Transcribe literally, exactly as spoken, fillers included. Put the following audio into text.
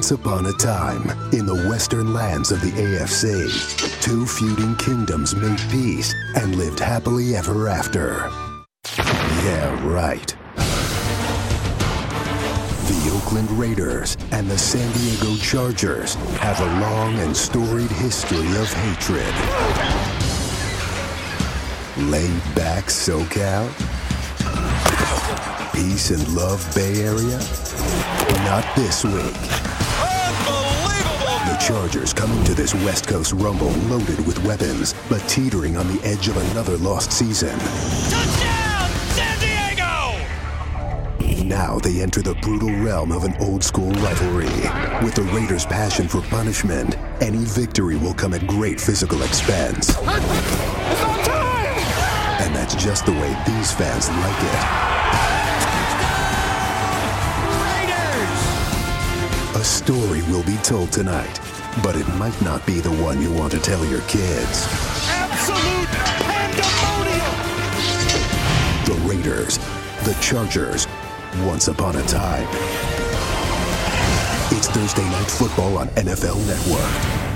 Once upon a time, in the western lands of the A F C, two feuding kingdoms made peace and lived happily ever after. Yeah, right. The Oakland Raiders and the San Diego Chargers have a long and storied history of hatred. Laid back SoCal? Peace and love Bay Area? Not this week. The Chargers coming to this West Coast Rumble loaded with weapons, but teetering on the edge of another lost season. Touchdown, San Diego! Now they enter the brutal realm of an old-school rivalry. With the Raiders' passion for punishment, any victory will come at great physical expense. It's on time! And that's just the way these fans like it. A story will be told tonight, but it might not be the one you want to tell your kids. Absolute pandemonium! The Raiders, the Chargers, once upon a time. It's Thursday Night Football on N F L Network.